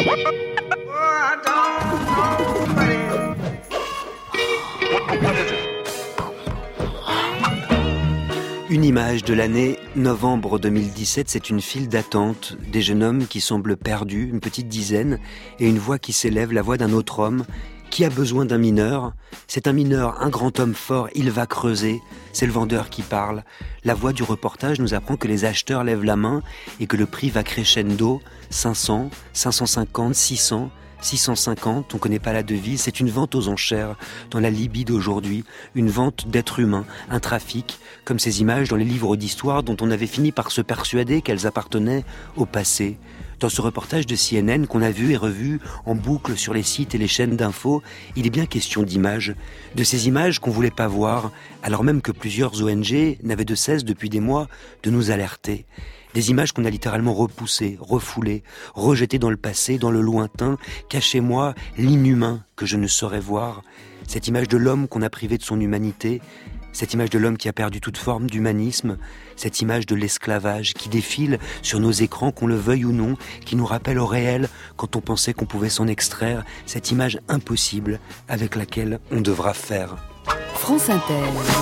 Une image de l'année novembre 2017, c'est une file d'attente, des jeunes hommes qui semblent perdus, une petite dizaine, et une voix qui s'élève, la voix d'un autre homme, qui a besoin d'un mineur. C'est un mineur, un grand homme fort, il va creuser, c'est le vendeur qui parle. La voix du reportage nous apprend que les acheteurs lèvent la main et que le prix va crescendo, 500, 550, 600... 650, on connaît pas la devise, c'est une vente aux enchères dans la Libye d'aujourd'hui, une vente d'êtres humains, un trafic, comme ces images dans les livres d'histoire dont on avait fini par se persuader qu'elles appartenaient au passé. Dans ce reportage de CNN qu'on a vu et revu en boucle sur les sites et les chaînes d'infos, il est bien question d'images, de ces images qu'on voulait pas voir, alors même que plusieurs ONG n'avaient de cesse depuis des mois de nous alerter. Des images qu'on a littéralement repoussées, refoulées, rejetées dans le passé, dans le lointain. Cachez-moi l'inhumain que je ne saurais voir. Cette image de l'homme qu'on a privé de son humanité. Cette image de l'homme qui a perdu toute forme d'humanisme. Cette image de l'esclavage qui défile sur nos écrans, qu'on le veuille ou non, qui nous rappelle au réel quand on pensait qu'on pouvait s'en extraire. Cette image impossible avec laquelle on devra faire. France Inter.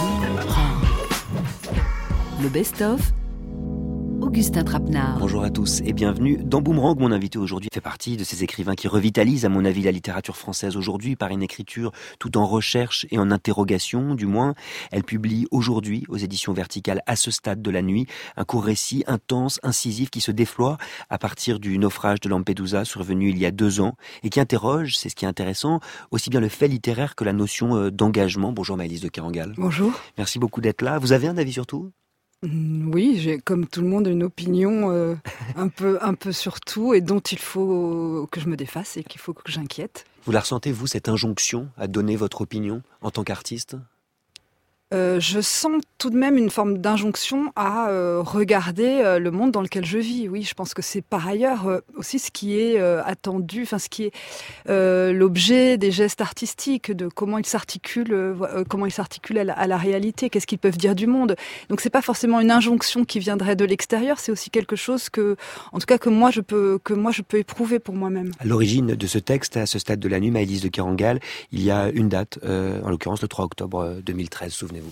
Le best-of. Augustin Trapenard. Bonjour à tous et bienvenue dans Boomerang. Mon invité aujourd'hui fait partie de ces écrivains qui revitalisent, à mon avis, la littérature française aujourd'hui par une écriture tout en recherche et en interrogation, du moins. Elle publie aujourd'hui aux éditions Verticales À ce stade de la nuit un court récit intense, incisif qui se déploie à partir du naufrage de Lampedusa survenu il y a 2 ans et qui interroge, c'est ce qui est intéressant, aussi bien le fait littéraire que la notion d'engagement. Bonjour Maëlys de Kerangal. Bonjour. Merci beaucoup d'être là. Vous avez un avis sur tout ? Oui, j'ai comme tout le monde une opinion un peu sur tout et dont il faut que je me défasse et qu'il faut que j'inquiète. Vous la ressentez, vous, cette injonction à donner votre opinion en tant qu'artiste ? Je sens tout de même une forme d'injonction à regarder le monde dans lequel je vis. Oui, je pense que c'est par ailleurs aussi ce qui est attendu, enfin ce qui est l'objet des gestes artistiques, de comment ils s'articulent à la réalité, qu'est-ce qu'ils peuvent dire du monde. Donc c'est pas forcément une injonction qui viendrait de l'extérieur, c'est aussi quelque chose que, en tout cas, que moi je peux éprouver pour moi-même. À l'origine de ce texte, à ce stade de la nuit, Maëlys de Kerangal, il y a une date, en l'occurrence le 3 octobre 2013, souvenez-vous.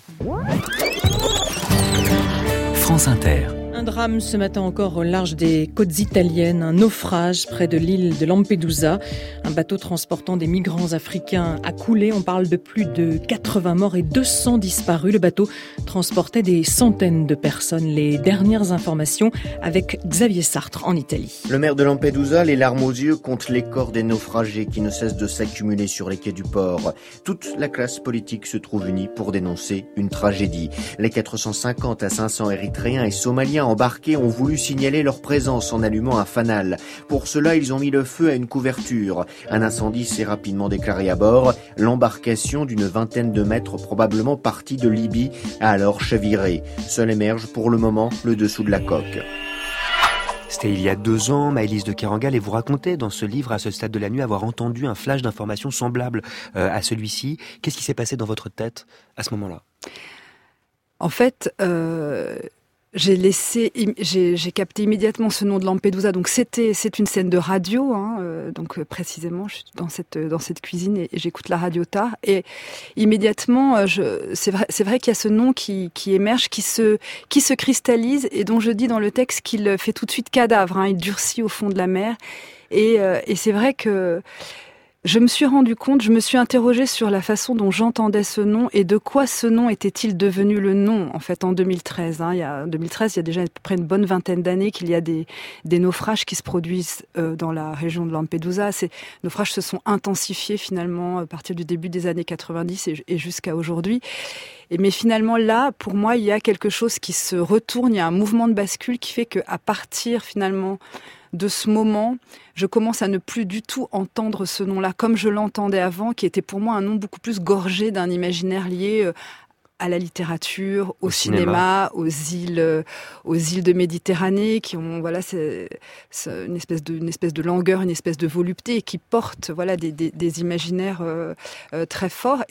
France Inter. Un drame ce matin encore au large des côtes italiennes, un naufrage près de l'île de Lampedusa. Un bateau transportant des migrants africains a coulé. On parle de plus de 80 morts et 200 disparus. Le bateau transportait des centaines de personnes. Les dernières informations avec Xavier Sartre en Italie. Le maire de Lampedusa, les larmes aux yeux, compte les corps des naufragés qui ne cessent de s'accumuler sur les quais du port. Toute la classe politique se trouve unie pour dénoncer une tragédie. Les 450 à 500 Érythréens et Somaliens embarqués ont voulu signaler leur présence en allumant un fanal. Pour cela, ils ont mis le feu à une couverture. Un incendie s'est rapidement déclaré à bord. L'embarcation d'une 20aine de mètres, probablement partie de Libye, a alors chaviré. Seul émerge pour le moment le dessous de la coque. C'était il y a 2 ans, Maëlys de Kerangal, et vous racontez dans ce livre, à ce stade de la nuit, avoir entendu un flash d'informations semblable à celui-ci. Qu'est-ce qui s'est passé dans votre tête à ce moment-là ? En fait, j'ai capté immédiatement ce nom de Lampedusa. Donc c'est une scène de radio, donc précisément je suis dans cette cuisine et j'écoute la radio tard. Et immédiatement, c'est vrai qu'il y a ce nom qui émerge, qui se cristallise et dont je dis dans le texte qu'il fait tout de suite cadavre. Il durcit au fond de la mer. Et c'est vrai que je me suis rendu compte, je me suis interrogée sur la façon dont j'entendais ce nom et de quoi ce nom était-il devenu le nom, en fait, en 2013. Il y a déjà à peu près une bonne 20aine d'années qu'il y a des naufrages qui se produisent dans la région de Lampedusa. Ces naufrages se sont intensifiés finalement à partir du début des années 90 et jusqu'à aujourd'hui. Mais finalement, là, pour moi, il y a quelque chose qui se retourne, il y a un mouvement de bascule qui fait qu'à partir finalement de ce moment, je commence à ne plus du tout entendre ce nom-là comme je l'entendais avant, qui était pour moi un nom beaucoup plus gorgé d'un imaginaire lié à la littérature, au cinéma, aux îles de Méditerranée, qui ont c'est une espèce de langueur, une espèce de volupté, et qui portent des imaginaires très forts.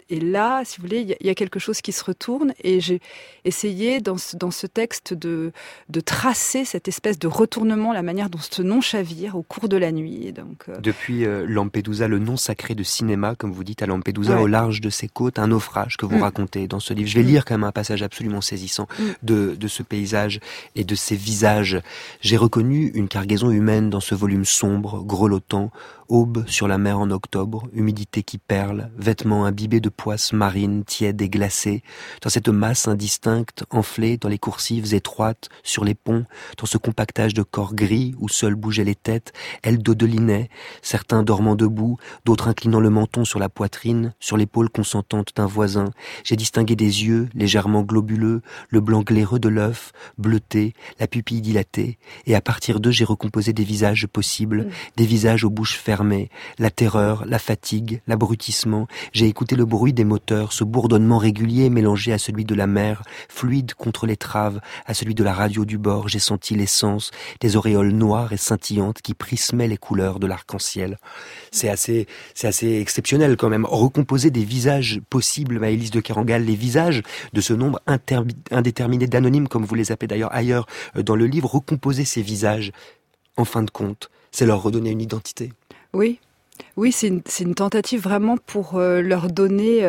Et là, si vous voulez, il y a quelque chose qui se retourne, et j'ai essayé dans ce texte de tracer cette espèce de retournement, la manière dont ce nom chavire au cours de la nuit. Et donc, Depuis Lampedusa, le nom sacré de cinéma, comme vous dites, à Lampedusa, ouais. Au large de ses côtes, un naufrage que vous racontez dans ce livre. Je vais lire quand même un passage absolument saisissant de ce paysage et de ces visages. J'ai reconnu une cargaison humaine dans ce volume sombre, grelottant, aube sur la mer en octobre, humidité qui perle, vêtements imbibés de poisse marine, tiède et glacée, dans cette masse indistincte, enflée dans les coursives étroites, sur les ponts, dans ce compactage de corps gris où seuls bougeaient les têtes, elles dodelinaient, certains dormant debout, d'autres inclinant le menton sur la poitrine, sur l'épaule consentante d'un voisin. J'ai distingué des yeux, légèrement globuleux, le blanc glaireux de l'œuf, bleuté, la pupille dilatée, et à partir d'eux, j'ai recomposé des visages possibles, des visages aux bouches fermées, la terreur, la fatigue, l'abrutissement. J'ai écouté le bruit des moteurs, ce bourdonnement régulier mélangé à celui de la mer, fluide contre l'étrave, à celui de la radio du bord. J'ai senti l'essence des auréoles noires et scintillantes qui prismaient les couleurs de l'arc-en-ciel. C'est assez exceptionnel quand même. Recomposer des visages possibles, Maëlys de Kerangal, les visages de ce nombre indéterminé d'anonymes, comme vous les appelez d'ailleurs ailleurs dans le livre, recomposer ces visages, en fin de compte, c'est leur redonner une identité. Oui, c'est une tentative vraiment pour leur donner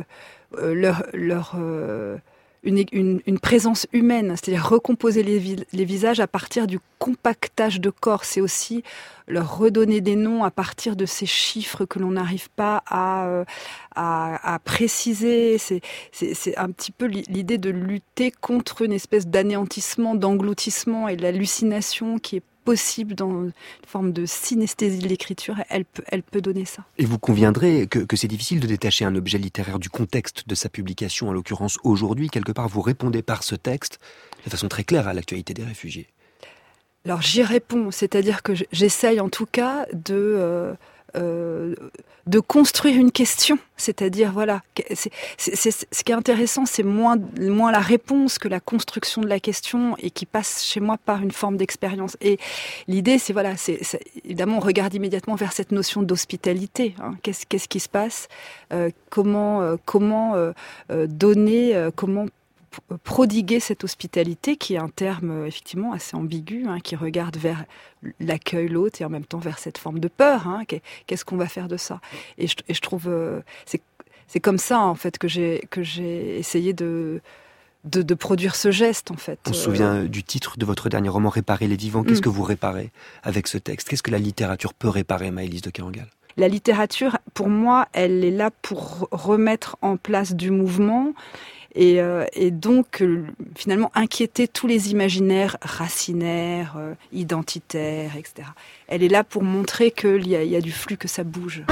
une présence humaine, c'est-à-dire recomposer les visages à partir du compactage de corps. C'est aussi leur redonner des noms à partir de ces chiffres que l'on n'arrive pas à préciser. C'est un petit peu l'idée de lutter contre une espèce d'anéantissement, d'engloutissement et de l'hallucination qui est possible dans une forme de synesthésie de l'écriture. Elle peut donner ça. Et vous conviendrez que c'est difficile de détacher un objet littéraire du contexte de sa publication, en l'occurrence aujourd'hui. Quelque part, vous répondez par ce texte de façon très claire à l'actualité des réfugiés. Alors j'y réponds, c'est-à-dire que j'essaye en tout cas de construire une question, c'est-à-dire voilà, ce qui est intéressant, c'est moins la réponse que la construction de la question, et qui passe chez moi par une forme d'expérience. Et l'idée, c'est évidemment, on regarde immédiatement vers cette notion d'hospitalité. Hein. Qu'est-ce qui se passe, comment donner, comment prodiguer cette hospitalité, qui est un terme effectivement assez ambigu, hein, qui regarde vers l'accueil, l'autre, et en même temps vers cette forme de peur. Hein, qu'est-ce qu'on va faire de ça ? Et je trouve c'est comme ça en fait que j'ai essayé de produire ce geste en fait. On se souvient du titre de votre dernier roman, Réparer les vivants. Qu'est-ce que vous réparez avec ce texte ? Qu'est-ce que la littérature peut réparer, Maëlys de Kerangal ? La littérature, pour moi, elle est là pour remettre en place du mouvement. Et donc, finalement, inquiéter tous les imaginaires racinaires, identitaires, etc. Elle est là pour montrer qu'il y a du flux, que ça bouge.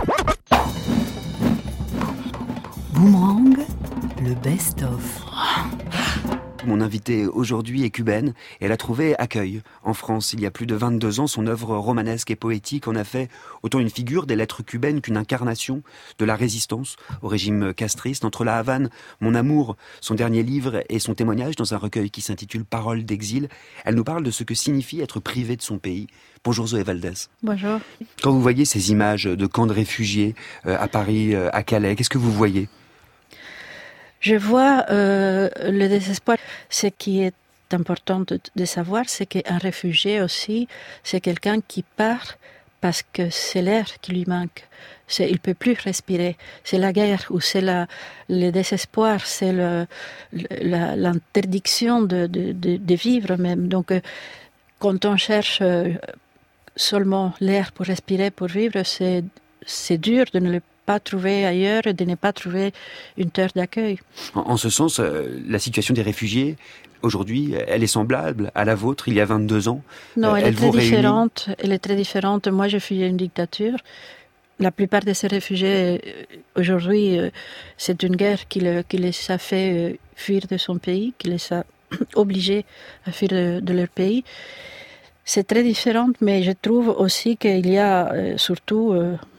Boomerang, le best-of. Mon invitée aujourd'hui est cubaine et elle a trouvé accueil en France. Il y a plus de 22 ans, son œuvre romanesque et poétique en a fait autant une figure des lettres cubaines qu'une incarnation de la résistance au régime castriste. Entre La Havane, Mon amour, son dernier livre, et son témoignage dans un recueil qui s'intitule Paroles d'exil, elle nous parle de ce que signifie être privé de son pays. Bonjour Zoé Valdez. Bonjour. Quand vous voyez ces images de camps de réfugiés à Paris, à Calais, qu'est-ce que vous voyez ? Je vois le désespoir. Ce qui est important de savoir, c'est qu'un réfugié aussi, c'est quelqu'un qui part parce que c'est l'air qui lui manque. Il ne peut plus respirer. C'est la guerre, ou c'est le désespoir, c'est l'interdiction de vivre même. Donc, quand on cherche seulement l'air pour respirer, pour vivre, c'est dur de ne pas trouver ailleurs, de ne pas trouver une terre d'accueil. En ce sens, la situation des réfugiés, aujourd'hui, elle est semblable à la vôtre il y a 22 ans. Non, elle est très différente. Elle est très différente. Moi, j'ai fui une dictature. La plupart de ces réfugiés, aujourd'hui, c'est une guerre qui les a fait fuir de son pays, qui les a obligés à fuir de leur pays. C'est très différent, mais je trouve aussi qu'il y a surtout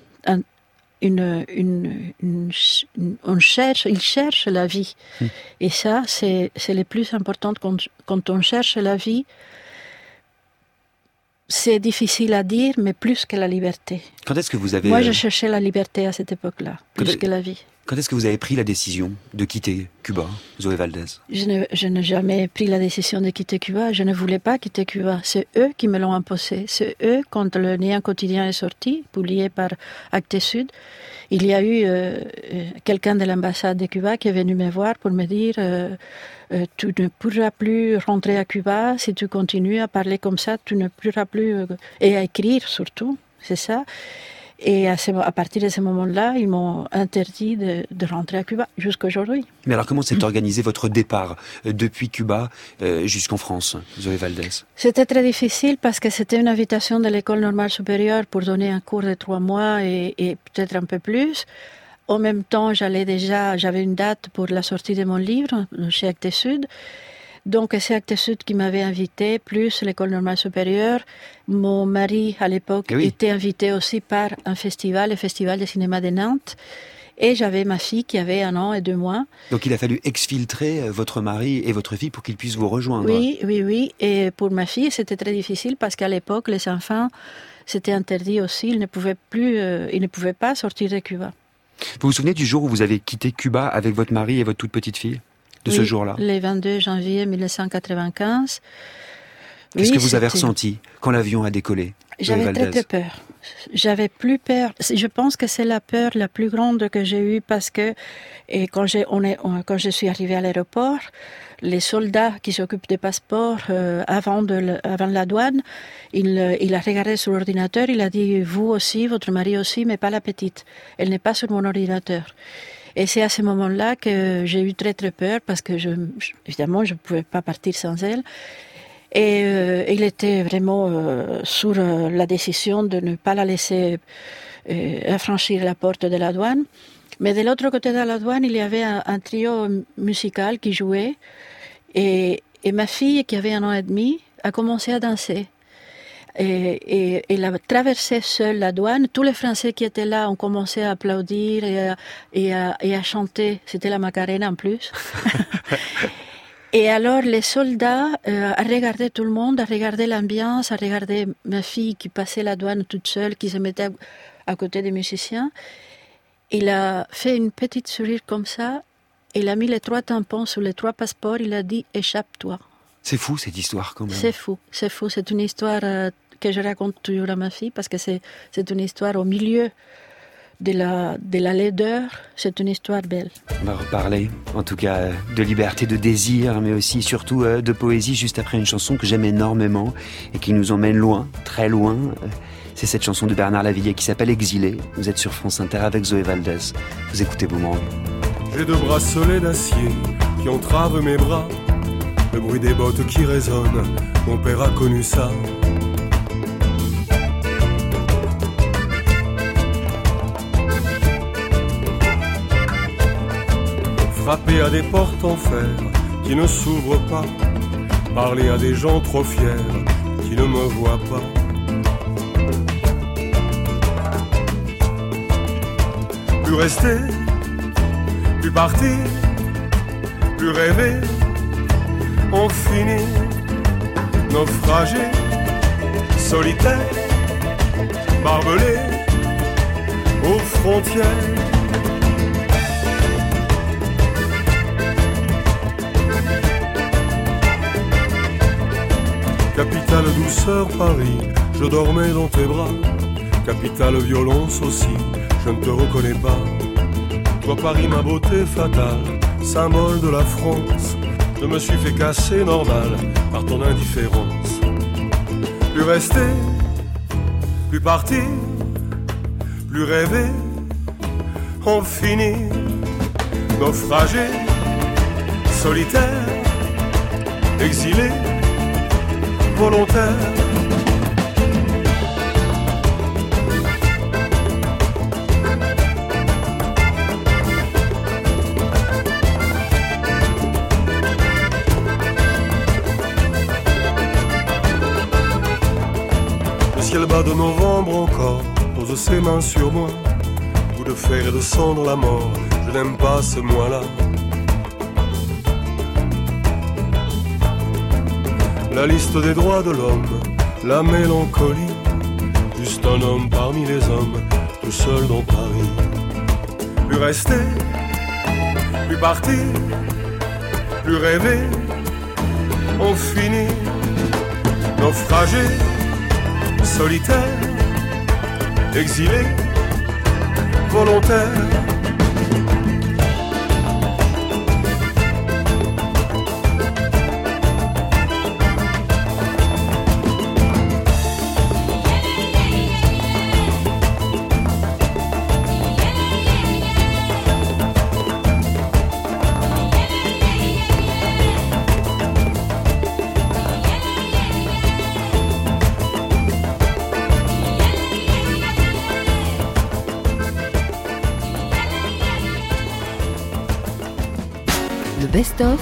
ils cherchent la vie. Et ça, c'est le plus important. Quand on cherche la vie, c'est difficile à dire, mais plus que la liberté. Quand est-ce que vous avez... Moi, je cherchais la liberté à cette époque-là, plus que la vie. Quand est-ce que vous avez pris la décision de quitter Cuba, Zoé Valdés? Je n'ai jamais pris la décision de quitter Cuba. Je ne voulais pas quitter Cuba. C'est eux qui me l'ont imposé. C'est eux, quand le Néant quotidien est sorti, publié par Actes Sud, il y a eu quelqu'un de l'ambassade de Cuba qui est venu me voir pour me dire tu ne pourras plus rentrer à Cuba si tu continues à parler comme ça, tu ne pourras plus... et à écrire surtout, c'est ça. Et à partir de ce moment-là, ils m'ont interdit de rentrer à Cuba jusqu'à aujourd'hui. Mais alors comment s'est organisé votre départ depuis Cuba jusqu'en France, Zoé Valdés? C'était très difficile parce que c'était une invitation de l'École normale supérieure pour donner un cours de 3 mois et peut-être un peu plus. En même temps, j'avais une date pour la sortie de mon livre chez Actes Sud. Donc, c'est Actes Sud qui m'avait invité, plus l'École normale supérieure. Mon mari, à l'époque, était invité aussi par un festival, le Festival de cinéma de Nantes. Et j'avais ma fille qui avait 1 an et 2 mois. Donc, il a fallu exfiltrer votre mari et votre fille pour qu'ils puissent vous rejoindre. Oui. Et pour ma fille, c'était très difficile parce qu'à l'époque, les enfants, c'était interdit aussi. Ils ne pouvaient pas sortir de Cuba. Vous vous souvenez du jour où vous avez quitté Cuba avec votre mari et votre toute petite fille? Ce jour-là? Le 22 janvier 1995. Qu'est-ce que vous avez ressenti quand l'avion a décollé? J'avais très peur. J'avais plus peur. Je pense que c'est la peur la plus grande que j'ai eue parce que quand je suis arrivée à l'aéroport, les soldats qui s'occupent des passeports avant la douane, il a regardé sur l'ordinateur, il a dit « Vous aussi, votre mari aussi, mais pas la petite. Elle n'est pas sur mon ordinateur. » Et c'est à ce moment-là que j'ai eu très très peur parce que évidemment je ne pouvais pas partir sans elle. Et il était vraiment sur la décision de ne pas la laisser franchir la porte de la douane. Mais de l'autre côté de la douane, il y avait un trio musical qui jouait. Et ma fille, qui avait 1 an et demi, a commencé à danser. Et elle a traversé seule la douane. Tous les Français qui étaient là ont commencé à applaudir et à chanter. C'était la Macarena en plus. Et alors les soldats a regardé tout le monde, a regardé l'ambiance, a regardé ma fille qui passait la douane toute seule, qui se mettait à côté des musiciens. Il a fait une petite sourire comme ça. Il a mis les 3 tampons sur les 3 passeports. Il a dit « Échappe-toi ». C'est fou cette histoire quand même. C'est fou. C'est une histoire que je raconte toujours à ma fille parce que c'est une histoire au milieu de la laideur. C'est une histoire belle. On va reparler en tout cas de liberté, de désir, mais aussi surtout de poésie juste après une chanson que j'aime énormément et qui nous emmène loin, très loin. C'est cette chanson de Bernard Lavilliers qui s'appelle Exilé. Vous êtes sur France Inter avec Zoé Valdés. Vous écoutez Boomerang. J'ai 2 bracelets d'acier qui entravent mes bras. Le bruit des bottes qui résonnent, mon père a connu ça. Frapper à des portes en fer qui ne s'ouvrent pas. Parler à des gens trop fiers qui ne me voient pas. Plus rester, plus partir, plus rêver. On finit naufragé, solitaire, barbelé aux frontières. Capitale douceur Paris, je dormais dans tes bras. Capitale violence aussi, je ne te reconnais pas. Toi Paris ma beauté fatale, symbole de la France. Je me suis fait casser normal par ton indifférence. Plus rester, plus partir, plus rêver. On finit naufragé, solitaire, exilé, volontaire. Le ciel bas de novembre encore pose ses mains sur moi. Goût de fer et de cendre la mort, je n'aime pas ce mois-là. La liste des droits de l'homme, la mélancolie. Juste un homme parmi les hommes, tout seul dans Paris. plus rester, plus partir, plus rêver. On finit naufragé, solitaire, exilé, volontaire. Best-of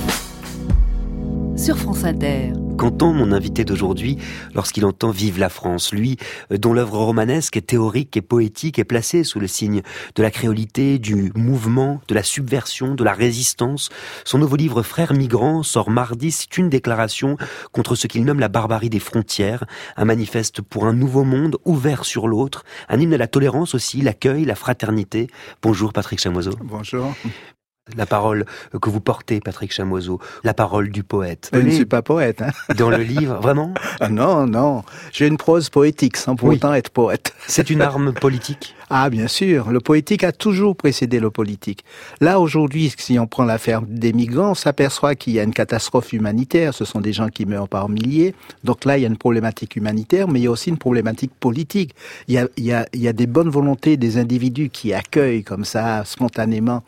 sur France Inter. Qu'entend mon invité d'aujourd'hui lorsqu'il entend Vive la France, lui dont l'œuvre romanesque est théorique et poétique est placée sous le signe de la créolité, du mouvement, de la subversion, de la résistance. Son nouveau livre Frères migrants sort mardi, c'est une déclaration contre ce qu'il nomme la barbarie des frontières, un manifeste pour un nouveau monde ouvert sur l'autre, un hymne à la tolérance aussi, l'accueil, la fraternité. Bonjour Patrick Chamoiseau. Bonjour. La parole que vous portez, Patrick Chamoiseau, la parole du poète. Je ne suis pas poète. Hein. Dans le livre, vraiment ? Non. J'ai une prose poétique sans pour autant être poète. C'est une arme politique ? Ah, bien sûr. Le poétique a toujours précédé le politique. Là, aujourd'hui, si on prend l'affaire des migrants, on s'aperçoit qu'il y a une catastrophe humanitaire. Ce sont des gens qui meurent par milliers. Donc là, il y a une problématique humanitaire, mais il y a aussi une problématique politique. Il y a des bonnes volontés des individus qui accueillent comme ça, spontanément,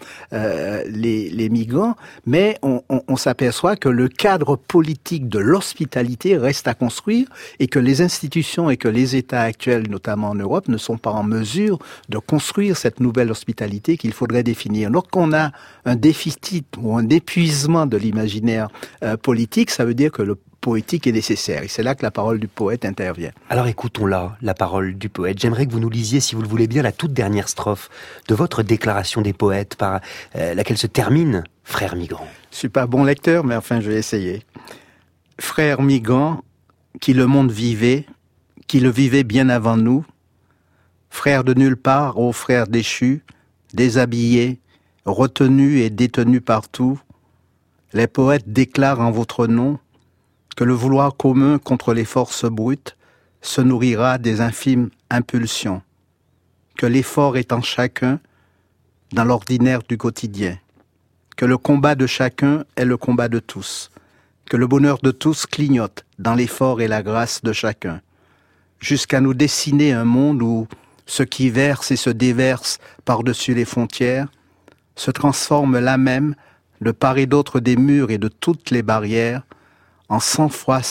les migrants, mais on s'aperçoit que le cadre politique de l'hospitalité reste à construire et que les institutions et que les États actuels, notamment en Europe, ne sont pas en mesure de construire cette nouvelle hospitalité qu'il faudrait définir. Lorsqu'on a un déficit ou un épuisement de l'imaginaire politique, ça veut dire que le poétique est nécessaire. Et c'est là que la parole du poète intervient. Alors écoutons-la, la parole du poète. J'aimerais que vous nous lisiez, si vous le voulez bien, la toute dernière strophe de votre déclaration des poètes par laquelle se termine « Frères migrants ». Je suis pas bon lecteur, mais enfin je vais essayer. Frères migrants, qui le monde vivait, qui le vivait bien avant nous, frères de nulle part, ô frères déchus, déshabillés, retenus et détenus partout, les poètes déclarent en votre nom que le vouloir commun contre les forces brutes se nourrira des infimes impulsions, que l'effort est en chacun dans l'ordinaire du quotidien, que le combat de chacun est le combat de tous, que le bonheur de tous clignote dans l'effort et la grâce de chacun, jusqu'à nous dessiner un monde où ce qui verse et se déverse par-dessus les frontières se transforme là même, de part et d'autre des murs et de toutes les barrières, en 100 fois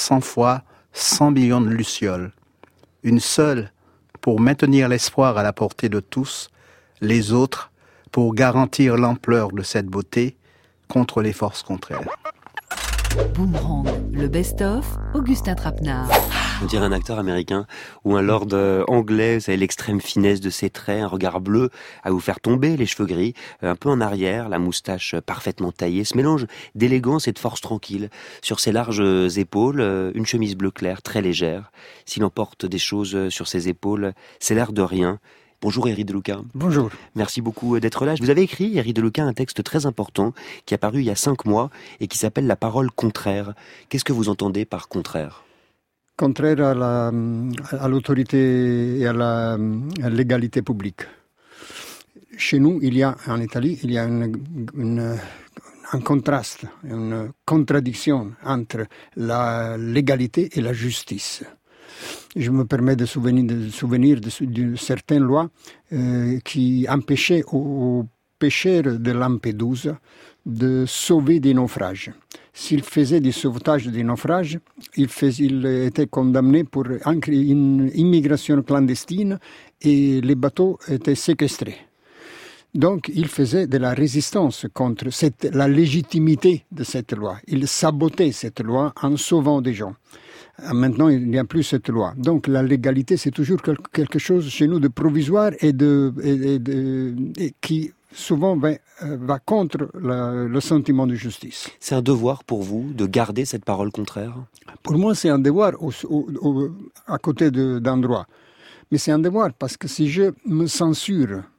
100 millions de lucioles. Une seule pour maintenir l'espoir à la portée de tous, les autres pour garantir l'ampleur de cette beauté contre les forces contraires. Boomerang, le best-of, Augustin Trapenard. On dirait un acteur américain ou un lord anglais, vous savez, l'extrême finesse de ses traits, un regard bleu à vous faire tomber, les cheveux gris, un peu en arrière, la moustache parfaitement taillée, ce mélange d'élégance et de force tranquille. Sur ses larges épaules, une chemise bleu clair, très légère. S'il emporte des choses sur ses épaules, c'est l'air de rien. Bonjour Éric De Luca. Bonjour. Merci beaucoup d'être là. Vous avez écrit, Éric De Luca, un texte très important qui est apparu il y a 5 mois et qui s'appelle La parole contraire. Qu'est-ce que vous entendez par contraire ? Contraire à l'autorité et à l'égalité publique. Chez nous, en Italie, il y a un contraste, une contradiction entre la légalité et la justice. Je me permets de souvenir de certaines lois qui empêchaient aux pêcheurs de Lampedusa de sauver des naufrages. S'ils faisaient des sauvetages des naufrages, ils étaient condamnés pour une immigration clandestine et les bateaux étaient séquestrés. Donc, ils faisaient de la résistance contre la légitimité de cette loi. Ils sabotaient cette loi en sauvant des gens. Maintenant, il n'y a plus cette loi. Donc, la légalité, c'est toujours quelque chose chez nous de provisoire et qui souvent va contre le sentiment de justice. C'est un devoir pour vous de garder cette parole contraire ? Pour moi, c'est un devoir à côté d'un droit. Mais c'est un devoir parce que si je me censure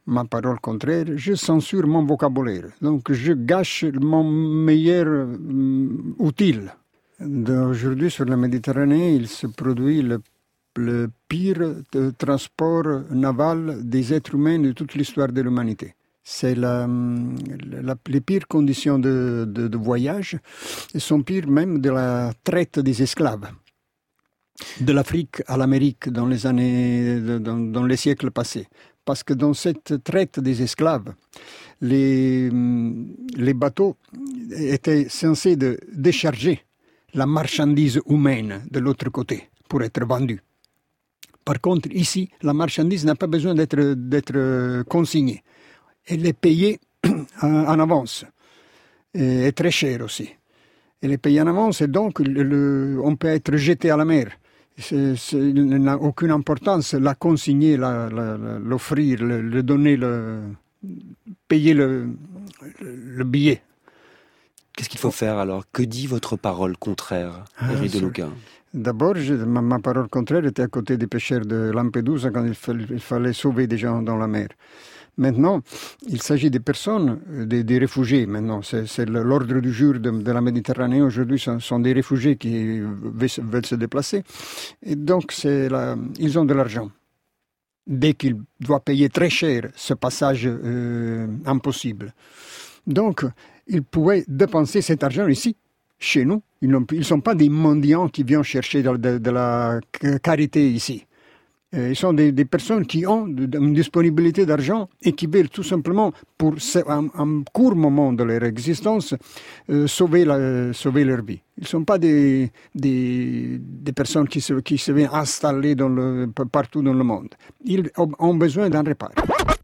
ma parole contraire, je censure mon vocabulaire. Donc je gâche mon meilleur outil. Aujourd'hui, sur la Méditerranée, il se produit le pire transport naval des êtres humains de toute l'histoire de l'humanité. C'est les pires conditions de voyage, et sont pires même de la traite des esclaves. De l'Afrique à l'Amérique dans les siècles passés. Parce que dans cette traite des esclaves, les bateaux étaient censés de décharger la marchandise humaine de l'autre côté pour être vendue. Par contre, ici, la marchandise n'a pas besoin d'être consignée. Elle est payée en avance, et très cher aussi. Elle est payée en avance et donc on peut être jeté à la mer. Il n'a aucune importance la consigner, l'offrir, le donner, payer le billet. Qu'est-ce qu'il faut faire alors? Que dit votre parole contraire, Éric de Luca? D'abord, ma parole contraire était à côté des pêcheurs de Lampedusa quand il fallait sauver des gens dans la mer. Maintenant, il s'agit des personnes, des réfugiés. Maintenant, c'est l'ordre du jour de la Méditerranée. Aujourd'hui, ce sont des réfugiés qui veulent se déplacer. Et donc, ils ont de l'argent. Dès qu'ils doivent payer très cher ce passage impossible. Donc, ils pouvaient dépenser cet argent ici, chez nous. Ils ne sont pas des mendiants qui viennent chercher de la carité ici. Ils sont des personnes qui ont une disponibilité d'argent et qui veulent tout simplement, pour un court moment de leur existence, sauver leur vie. Ils ne sont pas des personnes qui se viennent installer partout dans le monde. Ils ont besoin d'un repas.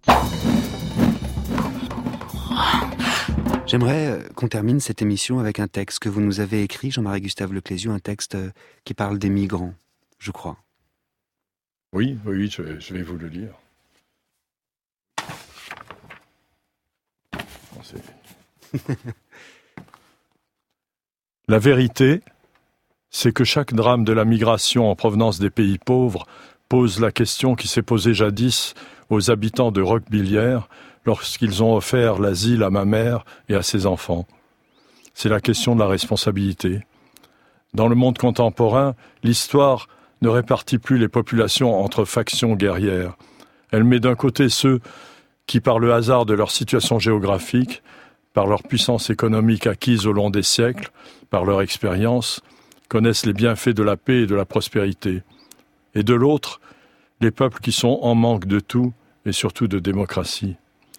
J'aimerais qu'on termine cette émission avec un texte que vous nous avez écrit, Jean-Marie Gustave Leclézieux, un texte qui parle des migrants, je crois. Oui, je vais vous le lire. La vérité, c'est que chaque drame de la migration en provenance des pays pauvres pose la question qui s'est posée jadis aux habitants de Roquebillière lorsqu'ils ont offert l'asile à ma mère et à ses enfants. C'est la question de la responsabilité. Dans le monde contemporain, l'histoire ne répartit plus les populations entre factions guerrières. Elle met d'un côté ceux qui, par le hasard de leur situation géographique, par leur puissance économique acquise au long des siècles, par leur expérience, connaissent les bienfaits de la paix et de la prospérité. Et de l'autre, les peuples qui sont en manque de tout et surtout de démocratie.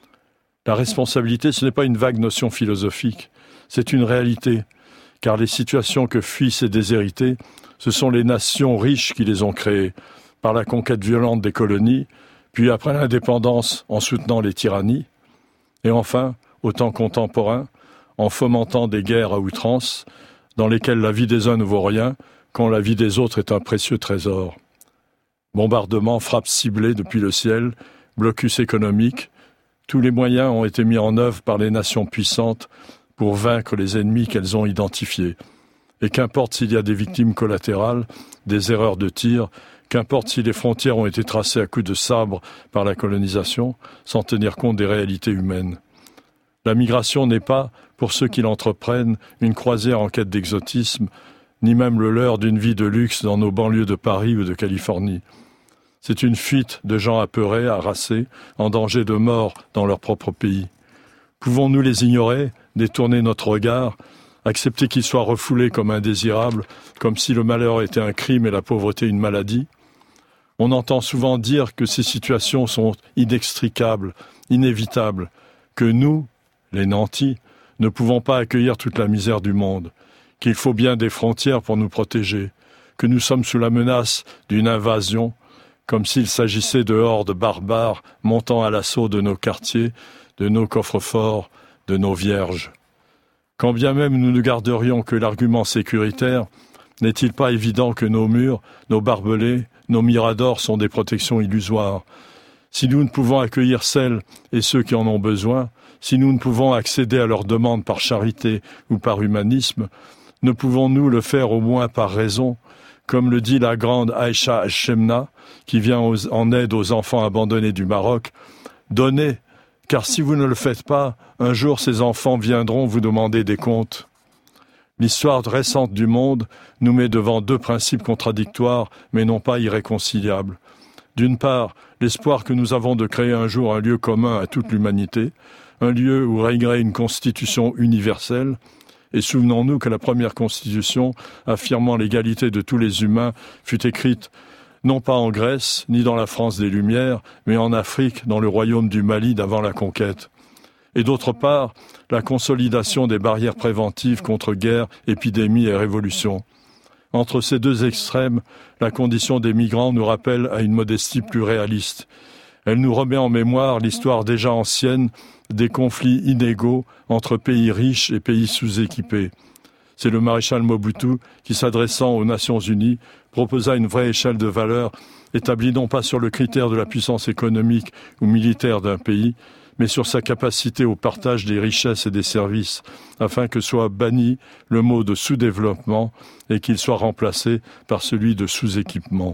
La responsabilité, ce n'est pas une vague notion philosophique, c'est une réalité, car les situations que fuient ces déshérités, ce sont les nations riches qui les ont créées, par la conquête violente des colonies, puis après l'indépendance en soutenant les tyrannies, et enfin, au temps contemporain, en fomentant des guerres à outrance, dans lesquelles la vie des uns ne vaut rien, quand la vie des autres est un précieux trésor. Bombardements, frappes ciblées depuis le ciel, blocus économique, tous les moyens ont été mis en œuvre par les nations puissantes pour vaincre les ennemis qu'elles ont identifiés. Et qu'importe s'il y a des victimes collatérales, des erreurs de tir, qu'importe si les frontières ont été tracées à coups de sabre par la colonisation, sans tenir compte des réalités humaines. La migration n'est pas, pour ceux qui l'entreprennent, une croisière en quête d'exotisme, ni même le leurre d'une vie de luxe dans nos banlieues de Paris ou de Californie. C'est une fuite de gens apeurés, harassés, en danger de mort dans leur propre pays. Pouvons-nous les ignorer, détourner notre regard, accepter qu'ils soient refoulés comme indésirables, comme si le malheur était un crime et la pauvreté une maladie? On entend souvent dire que ces situations sont inextricables, inévitables, que nous, les nantis, ne pouvons pas accueillir toute la misère du monde, qu'il faut bien des frontières pour nous protéger, que nous sommes sous la menace d'une invasion, comme s'il s'agissait de hordes barbares montant à l'assaut de nos quartiers, de nos coffres-forts, de nos vierges. Quand bien même nous ne garderions que l'argument sécuritaire, n'est-il pas évident que nos murs, nos barbelés, nos miradors sont des protections illusoires? Si nous ne pouvons accueillir celles et ceux qui en ont besoin, si nous ne pouvons accéder à leurs demandes par charité ou par humanisme, ne pouvons-nous le faire au moins par raison, comme le dit la grande Aïcha Hachemna, qui vient en aide aux enfants abandonnés du Maroc, Donnez, car si vous ne le faites pas, un jour ces enfants viendront vous demander des comptes. L'histoire récente du monde nous met devant deux principes contradictoires, mais non pas irréconciliables. D'une part, l'espoir que nous avons de créer un jour un lieu commun à toute l'humanité, un lieu où régnerait une constitution universelle. Et souvenons-nous que la première constitution, affirmant l'égalité de tous les humains, fut écrite non pas en Grèce, ni dans la France des Lumières, mais en Afrique, dans le royaume du Mali d'avant la conquête. Et d'autre part, la consolidation des barrières préventives contre guerre, épidémie et révolution. Entre ces deux extrêmes, la condition des migrants nous rappelle à une modestie plus réaliste. Elle nous remet en mémoire l'histoire déjà ancienne des conflits inégaux entre pays riches et pays sous-équipés. C'est le maréchal Mobutu qui, s'adressant aux Nations Unies, proposa une vraie échelle de valeurs établie non pas sur le critère de la puissance économique ou militaire d'un pays, mais sur sa capacité au partage des richesses et des services, afin que soit banni le mot de sous-développement et qu'il soit remplacé par celui de sous-équipement.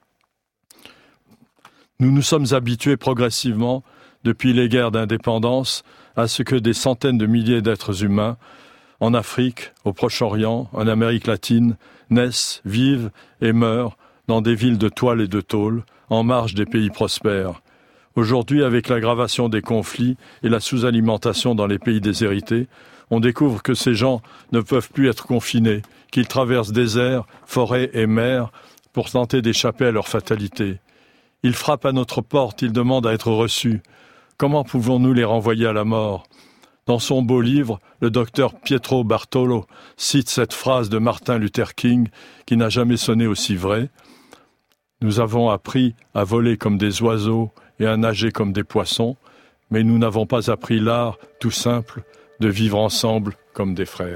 Nous nous sommes habitués progressivement, depuis les guerres d'indépendance, à ce que des centaines de milliers d'êtres humains, en Afrique, au Proche-Orient, en Amérique latine, naissent, vivent et meurent dans des villes de toile et de tôle, en marge des pays prospères. Aujourd'hui, avec l'aggravation des conflits et la sous-alimentation dans les pays déshérités, on découvre que ces gens ne peuvent plus être confinés, qu'ils traversent déserts, forêts et mers pour tenter d'échapper à leur fatalité. Ils frappent à notre porte, ils demandent à être reçus. Comment pouvons-nous les renvoyer à la mort ? Dans son beau livre, le docteur Pietro Bartolo cite cette phrase de Martin Luther King qui n'a jamais sonné aussi vraie. « Nous avons appris à voler comme des oiseaux et à nager comme des poissons, mais nous n'avons pas appris l'art, tout simple, de vivre ensemble comme des frères. »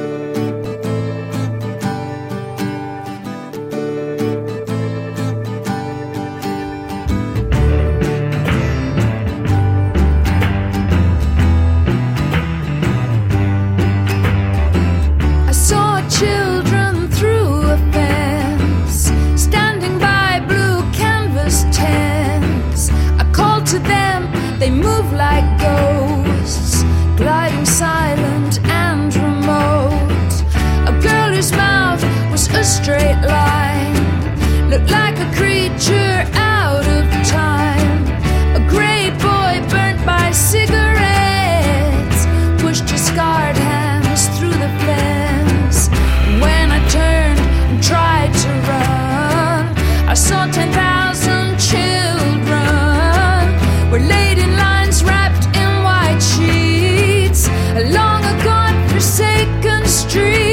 Straight line, looked like a creature out of time. A grey boy burnt by cigarettes pushed his scarred hands through the fence. And when I turned and tried to run, I saw 10,000 children were laid in lines wrapped in white sheets along a God-forsaken street.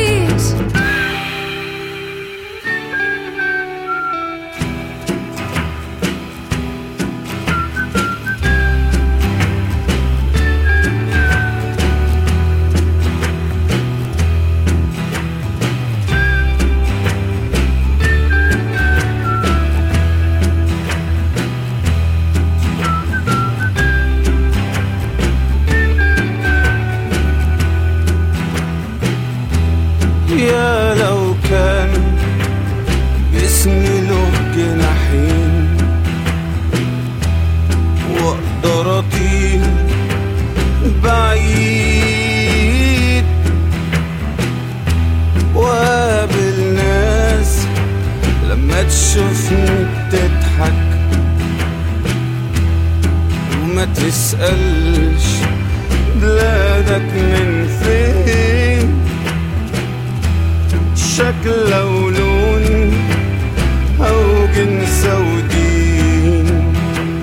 تشوفني بتضحك وما تسألش بلادك من فين، شكل أو لون أو جنس أو دين،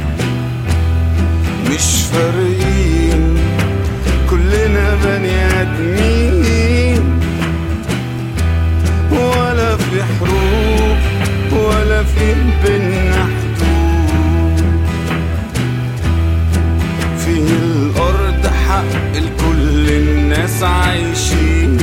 مش فارقين كلنا بني آدمين، ولا في حروب ولا في بينا حدود، في الأرض حق لكل الناس عايشين.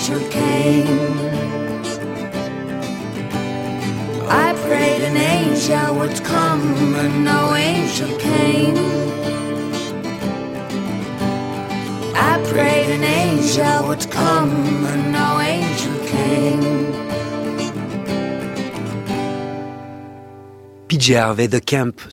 angel came. I prayed an angel would come, and no angel came. I prayed an angel would come, and no angel came. PJ Harvey, The Camp,